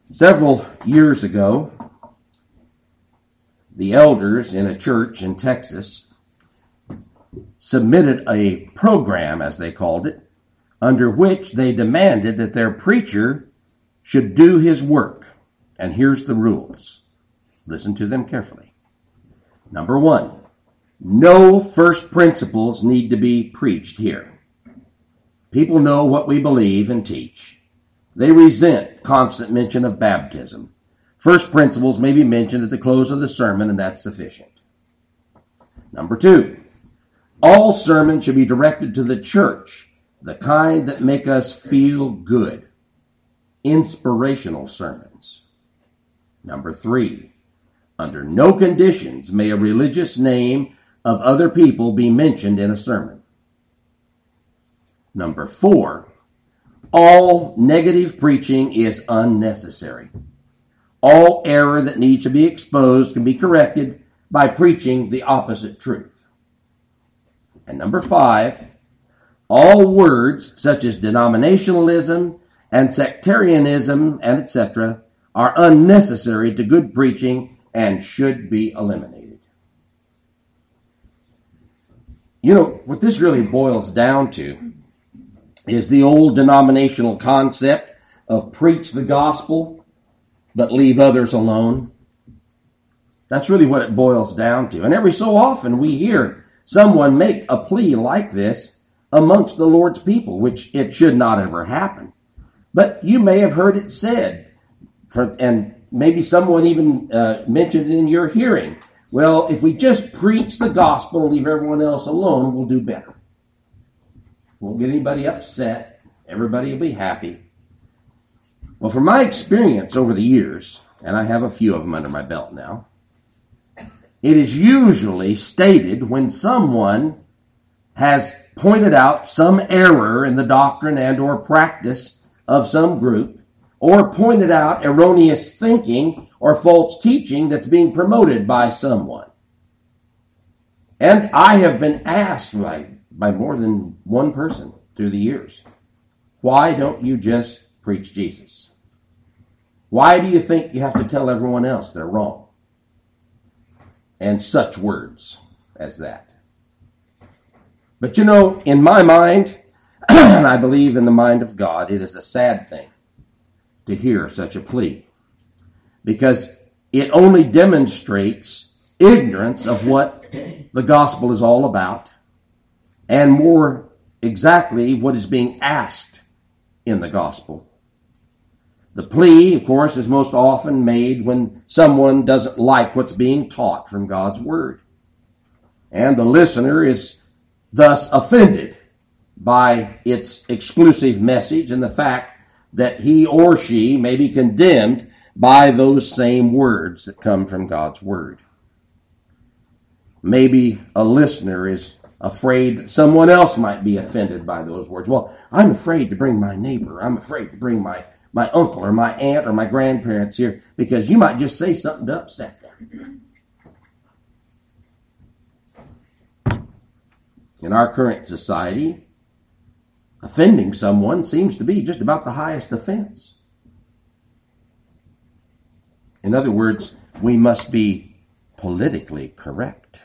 Several years ago, the elders in a church in Texas submitted a program, as they called it, under which they demanded that their preacher should do his work. And here's the rules. Listen to them carefully. Number one, no first principles need to be preached here. People know what we believe and teach. They resent constant mention of baptism. First principles may be mentioned at the close of the sermon, and that's sufficient. Number two, all sermons should be directed to the church, the kind that make us feel good. Inspirational sermons. Number three, under no conditions may a religious name of other people be mentioned in a sermon. Number four, all negative preaching is unnecessary. All error that needs to be exposed can be corrected by preaching the opposite truth. And number five, all words such as denominationalism and sectarianism and etc. are unnecessary to good preaching and should be eliminated. You know, what this really boils down to is the old denominational concept of preach the gospel, but leave others alone. That's really what it boils down to. And every so often we hear someone make a plea like this amongst the Lord's people, which it should not ever happen. But you may have heard it said, and maybe someone even mentioned it in your hearing. Well, if we just preach the gospel and leave everyone else alone, we'll do better. Won't get anybody upset. Everybody will be happy. Well, from my experience over the years, and I have a few of them under my belt now, it is usually stated when someone has pointed out some error in the doctrine and or practice of some group, or pointed out erroneous thinking or false teaching that's being promoted by someone. And I have been asked by more than one person through the years, why don't you just preach Jesus? Why do you think you have to tell everyone else they're wrong? And such words as that. But you know, in my mind, and I believe in the mind of God, it is a sad thing to hear such a plea, because it only demonstrates ignorance of what the gospel is all about, and more exactly what is being asked in the gospel. The plea, of course, is most often made when someone doesn't like what's being taught from God's word. And the listener is thus offended by its exclusive message and the fact that he or she may be condemned by those same words that come from God's word. Maybe a listener is afraid someone else might be offended by those words. Well, I'm afraid to bring my neighbor. I'm afraid to bring my uncle or my aunt or my grandparents here because you might just say something to upset them. In our current society, offending someone seems to be just about the highest offense. In other words, we must be politically correct.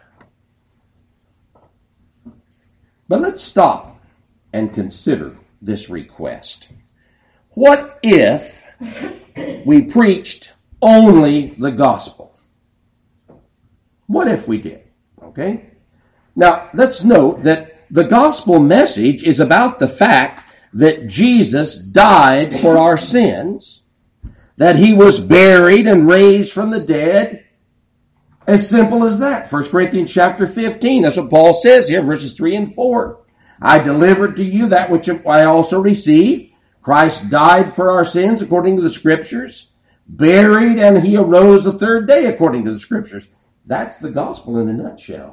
But let's stop and consider this request. What if we preached only the gospel? What if we did? Okay? Now, let's note that the gospel message is about the fact that Jesus died for our sins, that he was buried and raised from the dead. As simple as that. 1 Corinthians chapter 15, that's what Paul says here, verses 3 and 4. I delivered to you that which I also received. Christ died for our sins according to the Scriptures, buried, and he arose the third day according to the Scriptures. That's the gospel in a nutshell.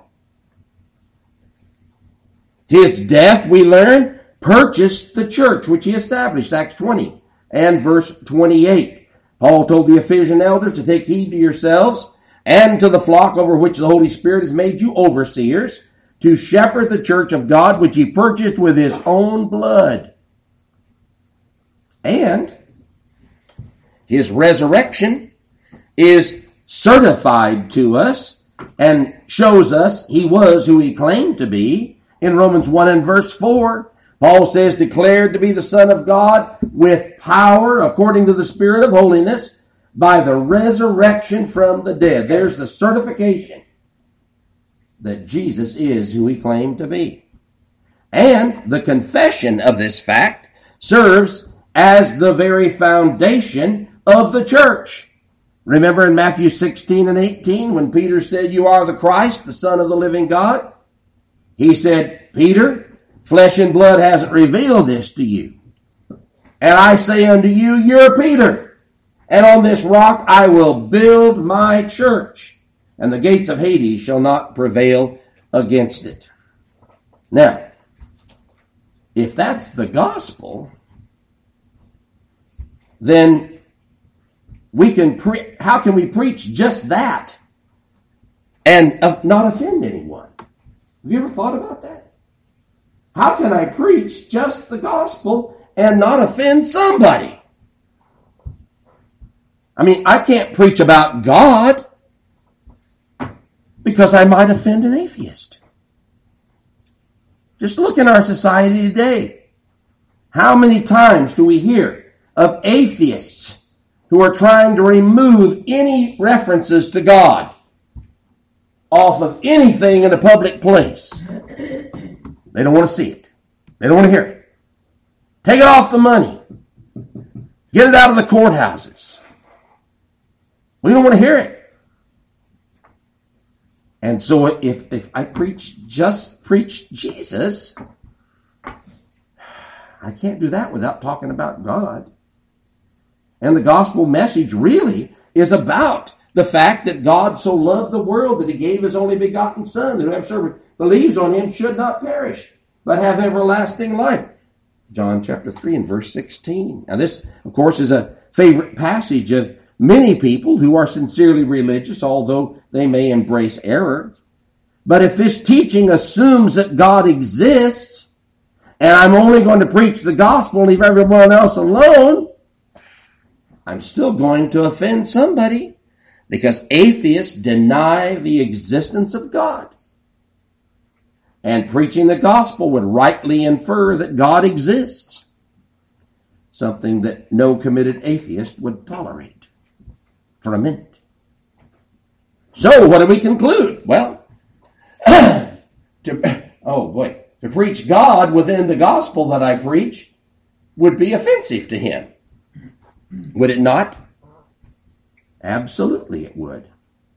His death, we learn, purchased the church, which he established, Acts 20 and verse 28. Paul told the Ephesian elders to take heed to yourselves and to the flock over which the Holy Spirit has made you overseers, to shepherd the church of God, which he purchased with his own blood. And His resurrection is certified to us and shows us he was who he claimed to be. In Romans 1 and verse 4, Paul says, declared to be the Son of God with power according to the Spirit of holiness by the resurrection from the dead. There's the certification that Jesus is who he claimed to be. And the confession of this fact serves as the very foundation of the church. Remember in Matthew 16 and 18 when Peter said, you are the Christ, the Son of the living God? He said, Peter, flesh and blood hasn't revealed this to you. And I say unto you, you're Peter. And on this rock I will build my church. And the gates of Hades shall not prevail against it. Now, if that's the gospel, then how can we preach just that and not offend anyone? Have you ever thought about that? How can I preach just the gospel and not offend somebody? I mean, I can't preach about God because I might offend an atheist. Just look in our society today. How many times do we hear of atheists who are trying to remove any references to God off of anything in a public place? They don't want to see it. They don't want to hear it. Take it off the money. Get it out of the courthouses. We don't want to hear it. And so if I just preach Jesus, I can't do that without talking about God. And the gospel message really is about the fact that God so loved the world that he gave his only begotten Son, that whoever believes on him should not perish, but have everlasting life. John chapter 3 and verse 16. Now this, of course, is a favorite passage of many people who are sincerely religious, although they may embrace error. But if this teaching assumes that God exists, and I'm only going to preach the gospel and leave everyone else alone, I'm still going to offend somebody, because atheists deny the existence of God. And preaching the gospel would rightly infer that God exists, something that no committed atheist would tolerate for a minute. So, what do we conclude? Well, to preach God within the gospel that I preach would be offensive to him. Would it not? Absolutely it would.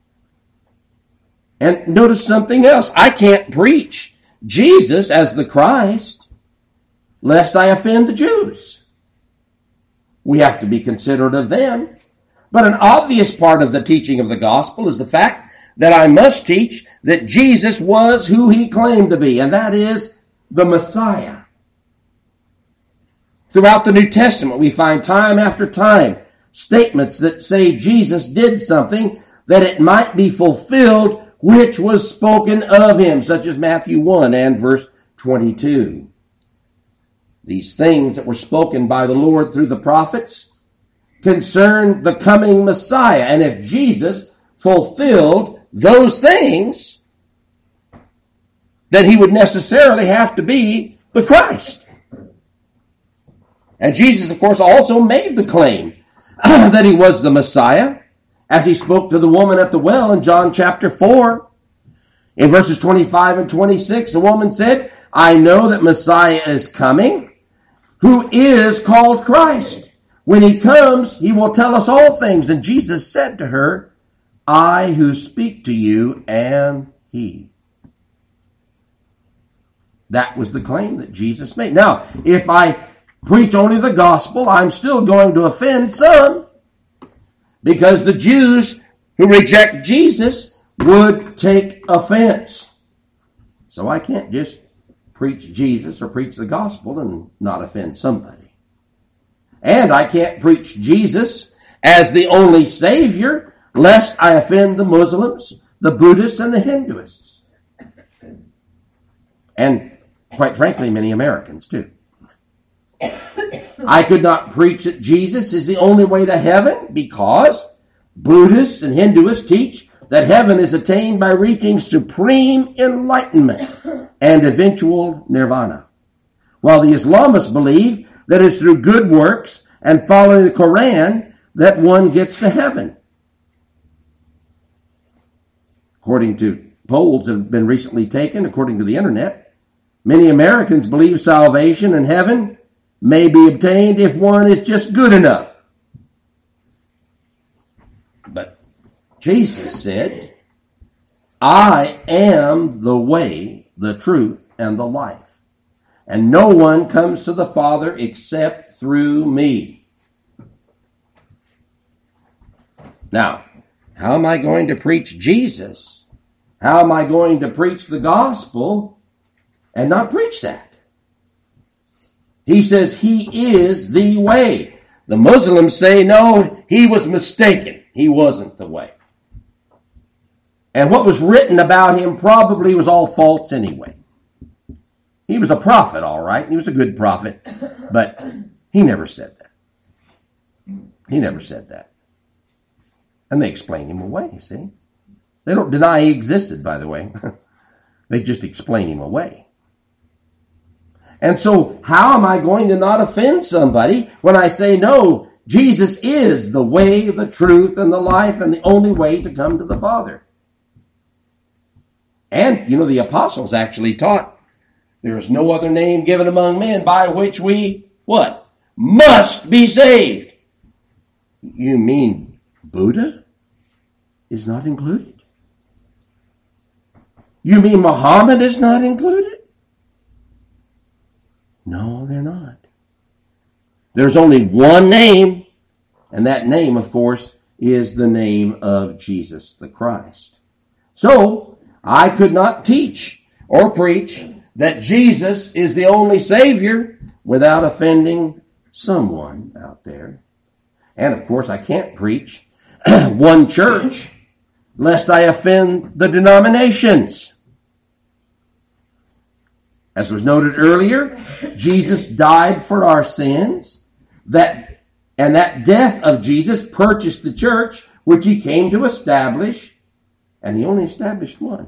And notice something else. I can't preach Jesus as the Christ lest I offend the Jews. We have to be considerate of them. But an obvious part of the teaching of the gospel is the fact that I must teach that Jesus was who he claimed to be, and that is the Messiah. Throughout the New Testament, we find time after time statements that say Jesus did something that it might be fulfilled which was spoken of him, such as Matthew 1 and verse 22. These things that were spoken by the Lord through the prophets concern the coming Messiah. And if Jesus fulfilled those things, then he would necessarily have to be the Christ. And Jesus, of course, also made the claim that he was the Messiah, as he spoke to the woman at the well in John chapter 4. In verses 25 and 26, the woman said, I know that Messiah is coming, who is called Christ. When he comes, he will tell us all things. And Jesus said to her, I who speak to you am he. That was the claim that Jesus made. Now, if I preach only the gospel, I'm still going to offend some, because the Jews who reject Jesus would take offense. So I can't just preach Jesus or preach the gospel and not offend somebody. And I can't preach Jesus as the only Savior, lest I offend the Muslims, the Buddhists, and the Hinduists. And quite frankly, many Americans too. I could not preach that Jesus is the only way to heaven because Buddhists and Hinduists teach that heaven is attained by reaching supreme enlightenment and eventual nirvana, while the Islamists believe that it's through good works and following the Quran that one gets to heaven. According to polls that have been recently taken, according to the internet, many Americans believe salvation and heaven may be obtained if one is just good enough. But Jesus said, I am the way, the truth, and the life. And no one comes to the Father except through me. Now, how am I going to preach Jesus? How am I going to preach the gospel and not preach that? He says he is the way. The Muslims say, no, he was mistaken. He wasn't the way. And what was written about him probably was all false anyway. He was a prophet, all right. He was a good prophet, but he never said that. He never said that. And they explain him away, see? They don't deny he existed, by the way. They just explain him away. And so how am I going to not offend somebody when I say, no, Jesus is the way, the truth, and the life, and the only way to come to the Father? And, the apostles actually taught, there is no other name given among men by which we, what? Must be saved. You mean Buddha is not included? You mean Muhammad is not included? No, they're not. There's only one name, and that name, of course, is the name of Jesus the Christ. So, I could not teach or preach that Jesus is the only Savior without offending someone out there. And, of course, I can't preach one church lest I offend the denominations. As was noted earlier, Jesus died for our sins, and that death of Jesus purchased the church, which he came to establish, and he only established one.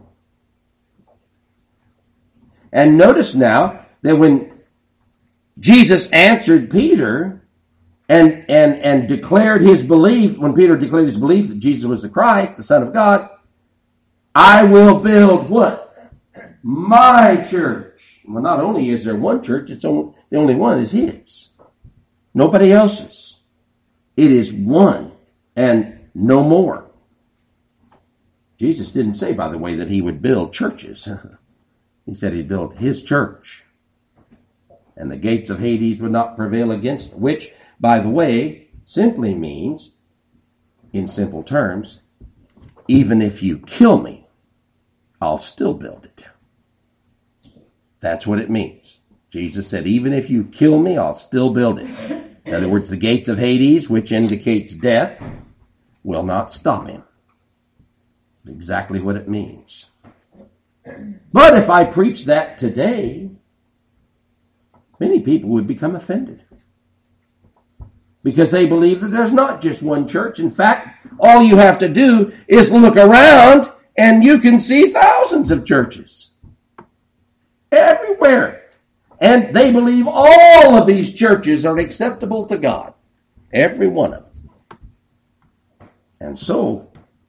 And notice now that when Jesus answered Peter and declared his belief, when Peter declared his belief that Jesus was the Christ, the Son of God, I will build what? My church. Well, not only is there one church, the only one is his. Nobody else's. It is one and no more. Jesus didn't say, by the way, that he would build churches. He said he'd build his church. And the gates of Hades would not prevail against it, which, by the way, simply means, in simple terms, even if you kill me, I'll still build it. That's what it means. Jesus said, even if you kill me, I'll still build it. In other words, the gates of Hades, which indicates death, will not stop him. Exactly what it means. But if I preach that today, many people would become offended. Because they believe that there's not just one church. In fact, all you have to do is look around and you can see thousands of churches. Everywhere. And they believe all of these churches are acceptable to God. Every one of them. And so,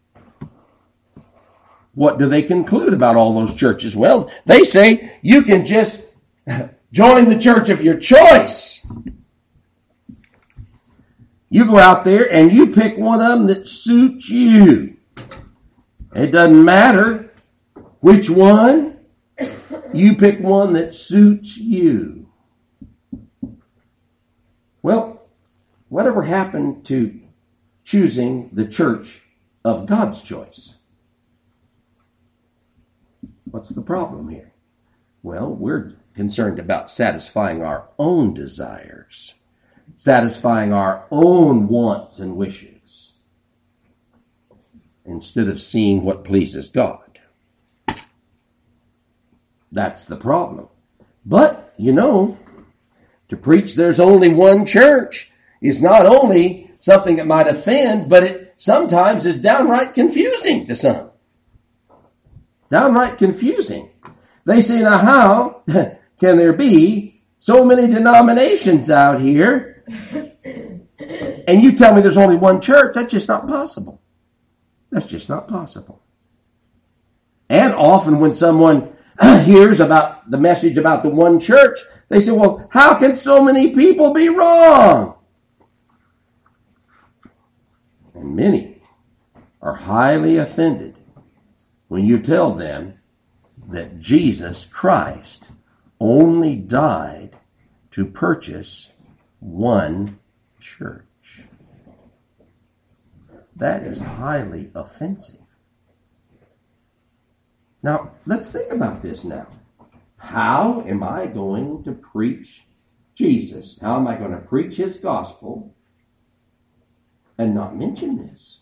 what do they conclude about all those churches? Well, they say you can just join the church of your choice. You go out there and you pick one of them that suits you. It doesn't matter which one. You pick one that suits you. Well, whatever happened to choosing the church of God's choice? What's the problem here? Well, we're concerned about satisfying our own desires, satisfying our own wants and wishes, instead of seeing what pleases God. That's the problem. But, to To preach there's only one church is not only something that might offend, but it sometimes is downright confusing to some. Downright confusing. They say, now how can there be so many denominations out here and you tell me there's only one church? That's just not possible. That's just not possible. And often when someone hears about the message about the one church, they say, well, how can so many people be wrong? And many are highly offended when you tell them that Jesus Christ only died to purchase one church. That is highly offensive. Now, let's think about this now. How am I going to preach Jesus? How am I going to preach his gospel and not mention this?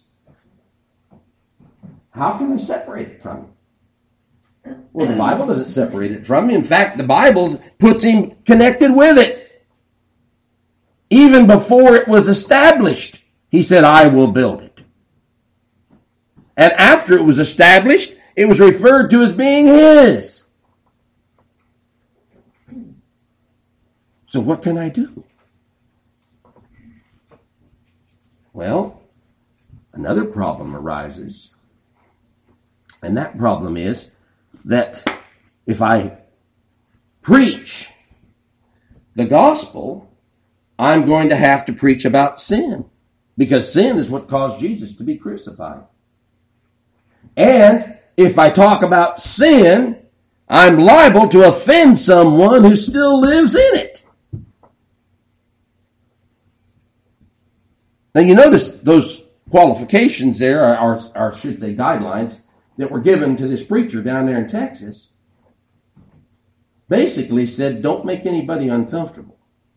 How can I separate it from him? Well, the Bible doesn't separate it from him. In fact, the Bible puts him connected with it. Even before it was established, he said, I will build it. And after it was established, it was referred to as being his. So what can I do? Well, another problem arises. And that problem is that if I preach the gospel, I'm going to have to preach about sin. Because sin is what caused Jesus to be crucified. And if I talk about sin, I'm liable to offend someone who still lives in it. Now you notice those qualifications there are I should say guidelines that were given to this preacher down there in Texas. Basically said, don't make anybody uncomfortable.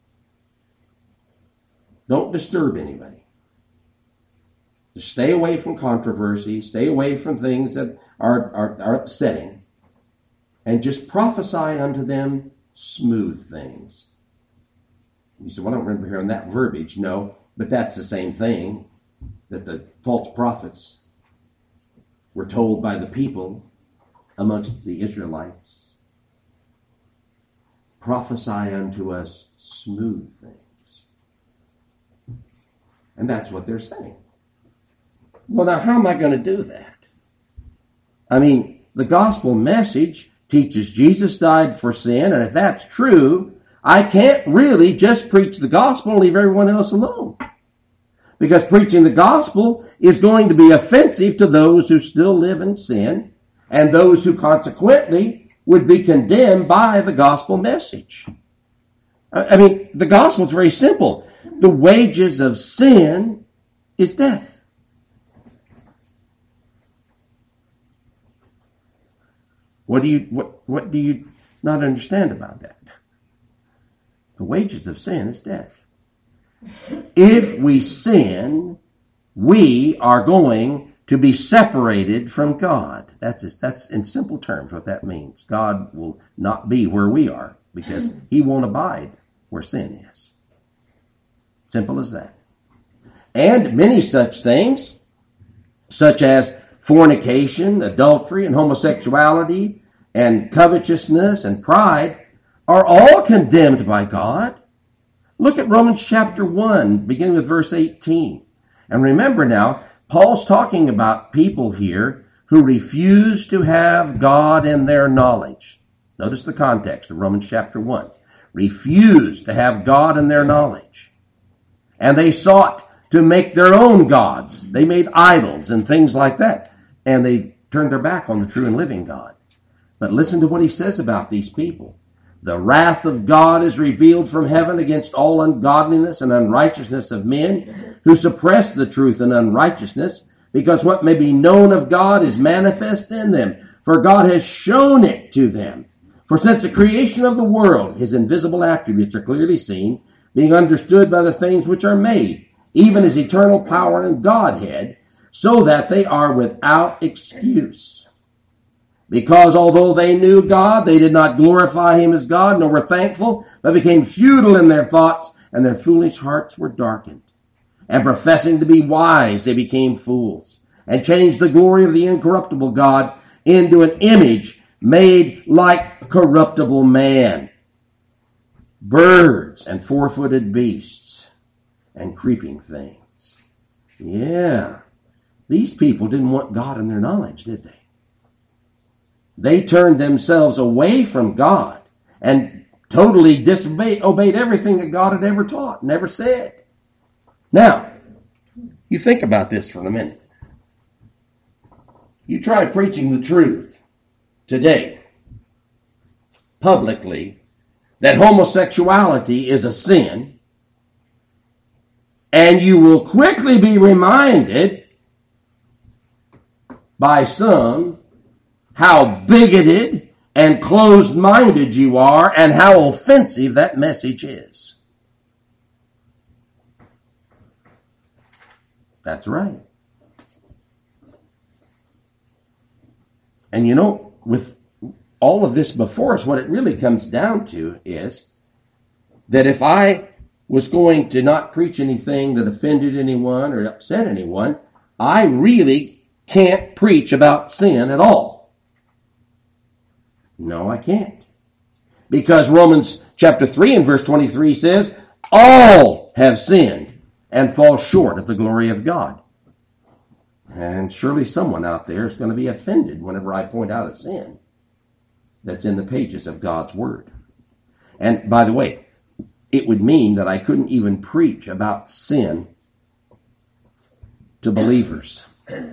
Don't disturb anybody. Just stay away from controversy, stay away from things that are upsetting, and just prophesy unto them smooth things. You say, well, I don't remember hearing that verbiage. No, but that's the same thing that the false prophets were told by the people amongst the Israelites. Prophesy unto us smooth things. And that's what they're saying. Well, now, how am I going to do that? I mean, the gospel message teaches Jesus died for sin, and if that's true, I can't really just preach the gospel and leave everyone else alone. Because preaching the gospel is going to be offensive to those who still live in sin, and those who consequently would be condemned by the gospel message. I mean, the gospel is very simple. The wages of sin is death. What do you not understand about that? The wages of sin is death. If we sin, we are going to be separated from God. That's in simple terms what that means. God will not be where we are because he won't abide where sin is. Simple as that. And many such things, such as fornication, adultery, and homosexuality, and covetousness and pride, are all condemned by God. Look at Romans chapter 1, beginning with verse 18. And remember now, Paul's talking about people here who refuse to have God in their knowledge. Notice the context of Romans chapter 1. Refuse to have God in their knowledge. And they sought to make their own gods. They made idols and things like that. And they turned their back on the true and living God. But listen to what he says about these people. The wrath of God is revealed from heaven against all ungodliness and unrighteousness of men who suppress the truth in unrighteousness, because what may be known of God is manifest in them, for God has shown it to them. For since the creation of the world, his invisible attributes are clearly seen, being understood by the things which are made, even his eternal power and Godhead, so that they are without excuse. because although they knew God, they did not glorify him as God, nor were thankful, but became futile in their thoughts, and their foolish hearts were darkened. And professing to be wise, they became fools, and changed the glory of the incorruptible God into an image made like corruptible man, birds and four-footed beasts, and creeping things. Yeah, these people didn't want God in their knowledge, did they? They turned themselves away from God and totally obeyed everything that God had ever taught and ever said. Now, you think about this for a minute. You try preaching the truth today, publicly, that homosexuality is a sin, and you will quickly be reminded by some how bigoted and closed-minded you are and how offensive that message is. That's right. And you know, with all of this before us, what it really comes down to is that if I was going to not preach anything that offended anyone or upset anyone, I really can't preach about sin at all. No, I can't. Because Romans chapter 3 and verse 23 says, all have sinned and fall short of the glory of God. And surely someone out there is going to be offended whenever I point out a sin that's in the pages of God's Word. And by the way, it would mean that I couldn't even preach about sin to believers.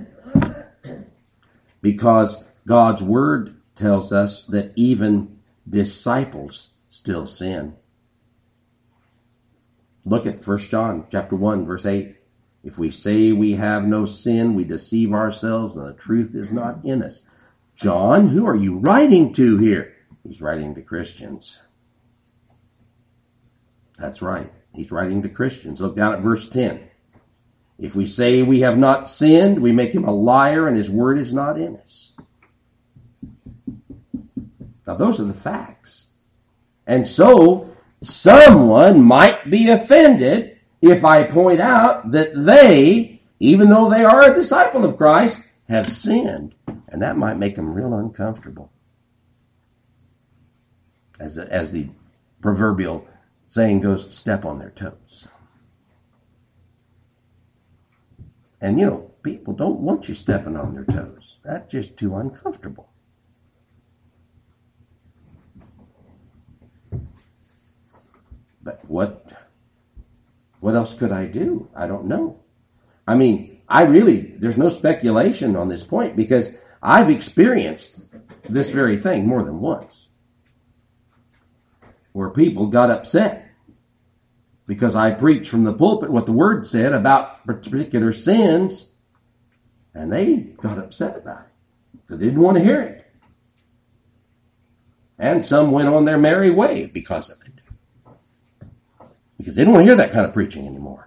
Because God's Word tells us that even disciples still sin. Look at 1 John chapter 1, verse 8. If we say we have no sin, we deceive ourselves and the truth is not in us. John, who are you writing to here? He's writing to Christians. That's right. He's writing to Christians. Look down at verse 10. If we say we have not sinned, we make him a liar and his word is not in us. Now those are the facts. And so someone might be offended if I point out that they, even though they are a disciple of Christ, have sinned. And that might make them real uncomfortable. As the proverbial saying goes, step on their toes. And you know, people don't want you stepping on their toes. That's just too uncomfortable. But what else could I do? I don't know. I mean, there's no speculation on this point because I've experienced this very thing more than once. Where people got upset because I preached from the pulpit what the Word said about particular sins, and they got upset about it. They didn't want to hear it. And some went on their merry way because of it. Because they don't want to hear that kind of preaching anymore.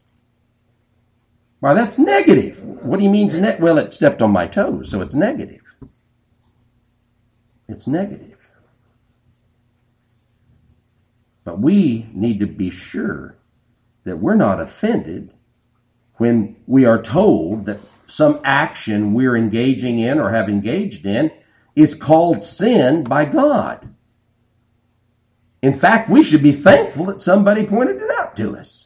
Why, that's negative. What do you mean? Well, it stepped on my toes, so it's negative. It's negative. But we need to be sure that we're not offended when we are told that some action we're engaging in or have engaged in is called sin by God. In fact, we should be thankful that somebody pointed it out to us.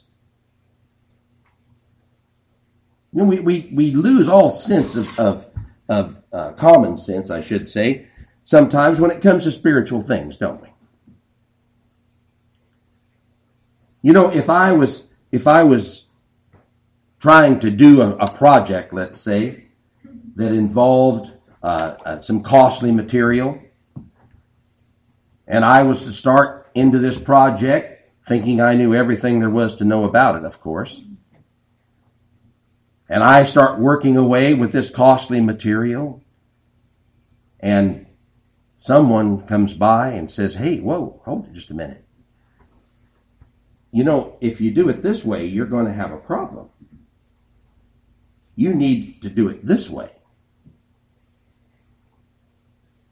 You know, we lose all sense of common sense, I should say, sometimes when it comes to spiritual things, don't we? You know, if I was trying to do a project, let's say, that involved some costly material, and I was to start into this project thinking I knew everything there was to know about it, of course. And I start working away with this costly material, and someone comes by and says, hey, whoa, hold it just a minute. You know, if you do it this way, you're going to have a problem. You need to do it this way.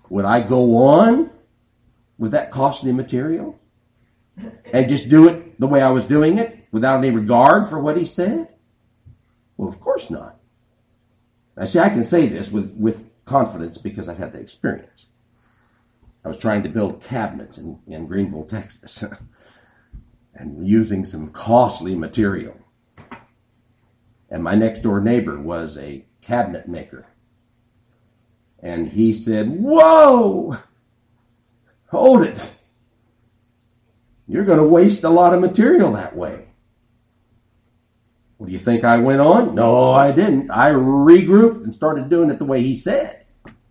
Would I go on with that costly material and just do it the way I was doing it without any regard for what he said? Well, of course not. I see, I can say this with confidence because I've had the experience. I was trying to build cabinets in Greenville, Texas, and using some costly material. And my next door neighbor was a cabinet maker. And he said, "Whoa, hold it. You're going to waste a lot of material that way." Well, do you think I went on? No, I didn't. I regrouped and started doing it the way he said.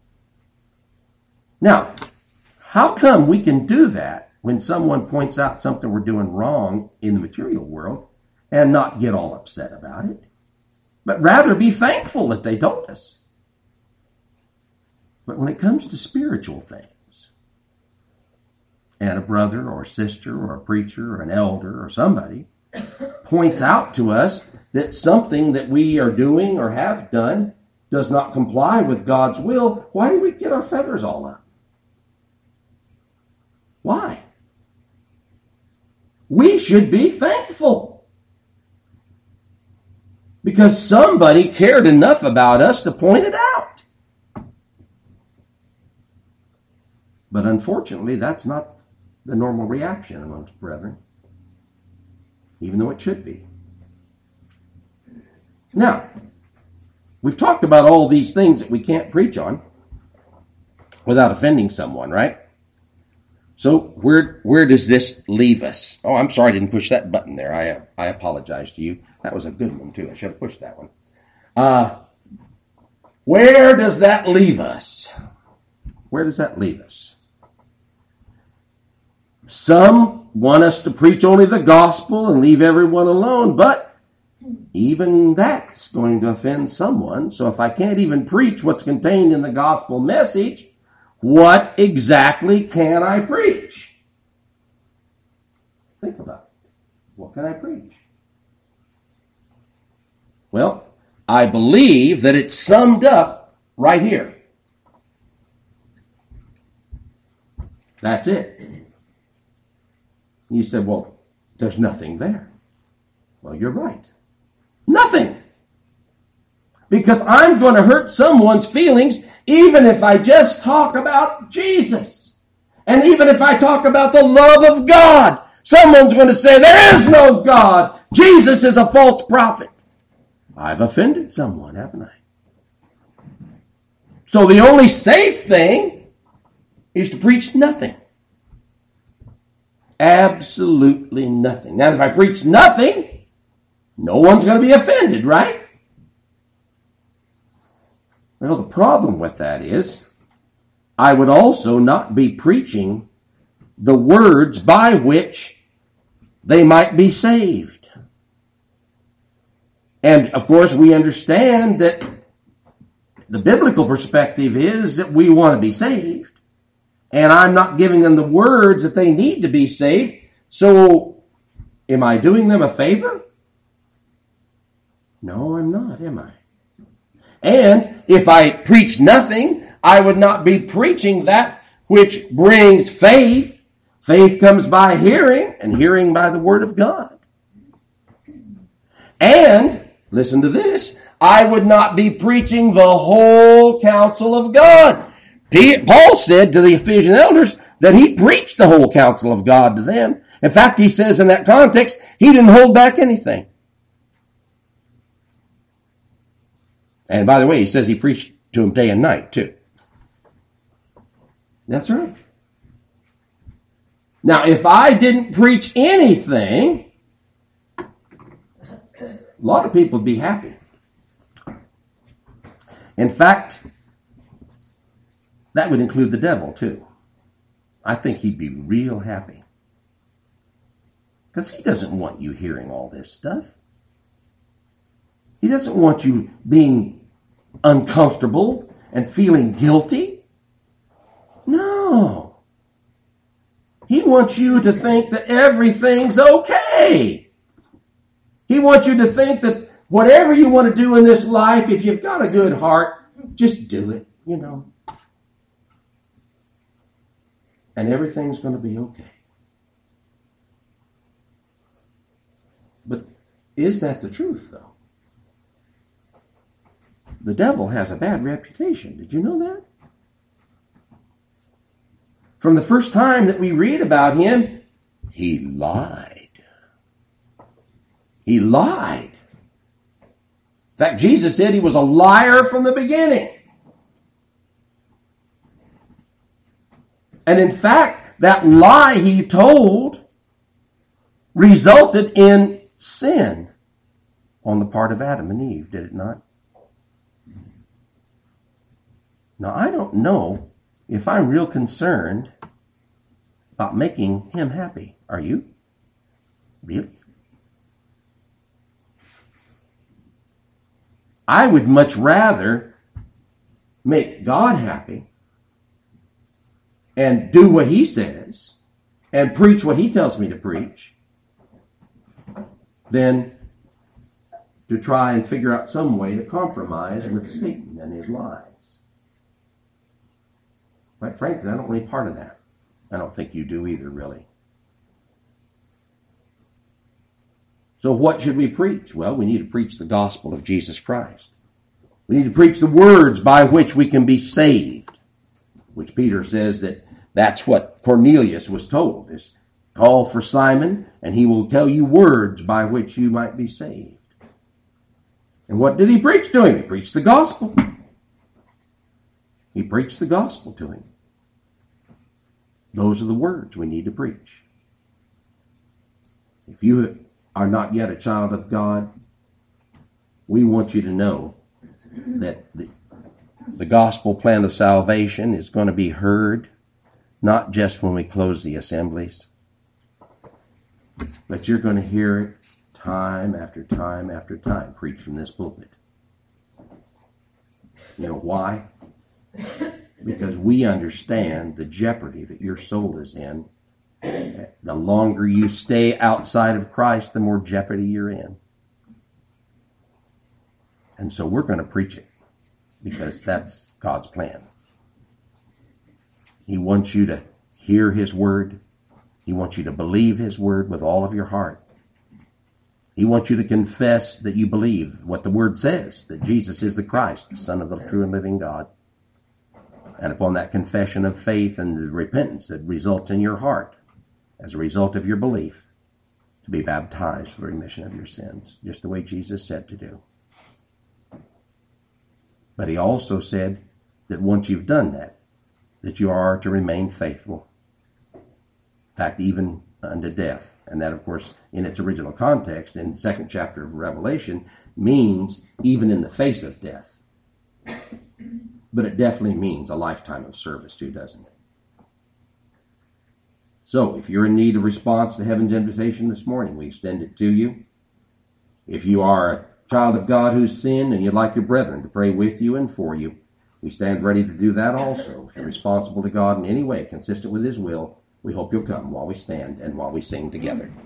Now, how come we can do that when someone points out something we're doing wrong in the material world and not get all upset about it, but rather be thankful that they told us? But when it comes to spiritual things, and a brother or a sister or a preacher or an elder or somebody points out to us that something that we are doing or have done does not comply with God's will, why do we get our feathers all up? Why? We should be thankful because somebody cared enough about us to point it out. But unfortunately, that's not the normal reaction amongst brethren, even though it should be. Now, we've talked about all these things that we can't preach on without offending someone, right? So where does this leave us? Oh, I'm sorry I didn't push that button there. I apologize to you. That was a good one, too. I should have pushed that one. Where does that leave us? Where does that leave us? Some want us to preach only the gospel and leave everyone alone, but even that's going to offend someone. So if I can't even preach what's contained in the gospel message, what exactly can I preach? Think about it. What can I preach? Well, I believe that it's summed up right here. That's it. You said, well, there's nothing there. Well, you're right. Nothing. Because I'm going to hurt someone's feelings even if I just talk about Jesus. And even if I talk about the love of God. Someone's going to say, there is no God. Jesus is a false prophet. I've offended someone, haven't I? So the only safe thing is to preach nothing. Absolutely nothing. Now, if I preach nothing, no one's going to be offended, right? Well, the problem with that is I would also not be preaching the words by which they might be saved. And, of course, we understand that the biblical perspective is that we want to be saved. And I'm not giving them the words that they need to be saved. So, am I doing them a favor? No, I'm not, am I? And if I preach nothing, I would not be preaching that which brings faith. Faith comes by hearing, and hearing by the word of God. And, listen to this, I would not be preaching the whole counsel of God. Paul said to the Ephesian elders that he preached the whole counsel of God to them. In fact, he says in that context, he didn't hold back anything. And by the way, he says he preached to them day and night, too. That's right. Now, if I didn't preach anything, a lot of people would be happy. In fact, that would include the devil, too. I think he'd be real happy. Because he doesn't want you hearing all this stuff. He doesn't want you being uncomfortable and feeling guilty. No. He wants you to think that everything's okay. He wants you to think that whatever you want to do in this life, if you've got a good heart, just do it, you know. and everything's going to be okay. But is that the truth, though? The devil has a bad reputation. Did you know that? From the first time that we read about him, he lied. He lied. In fact, Jesus said he was a liar from the beginning. And in fact, that lie he told resulted in sin on the part of Adam and Eve, did it not? Now, I don't know if I'm real concerned about making him happy. Are you? Really? I would much rather make God happy and do what he says and preach what he tells me to preach than to try and figure out some way to compromise with Satan and his lies. Quite frankly, I don't want any part of that. I don't think you do either, really. So what should we preach? Well, we need to preach the gospel of Jesus Christ. We need to preach the words by which we can be saved, which Peter says that that's what Cornelius was told, is call for Simon and he will tell you words by which you might be saved. And what did he preach to him? He preached the gospel. He preached the gospel to him. Those are the words we need to preach. If you are not yet a child of God, we want you to know that the gospel plan of salvation is going to be heard, not just when we close the assemblies, but you're going to hear it time after time after time preached from this pulpit. You know why? Because we understand the jeopardy that your soul is in. The longer you stay outside of Christ, the more jeopardy you're in. And so we're going to preach it because that's God's plan. He wants you to hear his word. He wants you to believe his word with all of your heart. He wants you to confess that you believe what the word says, that Jesus is the Christ, the Son of the true and living God. And upon that confession of faith and the repentance that results in your heart, as a result of your belief, to be baptized for remission of your sins, just the way Jesus said to do. But he also said that once you've done that you are to remain faithful. In fact, even unto death. And that, of course, in its original context, in the 2nd chapter of Revelation, means even in the face of death. But it definitely means a lifetime of service too, doesn't it? So, if you're in need of response to heaven's invitation this morning, we extend it to you. If you are a child of God who's sinned and you'd like your brethren to pray with you and for you, we stand ready to do that also. If you're responsible to God in any way consistent with his will, we hope you'll come while we stand and while we sing together.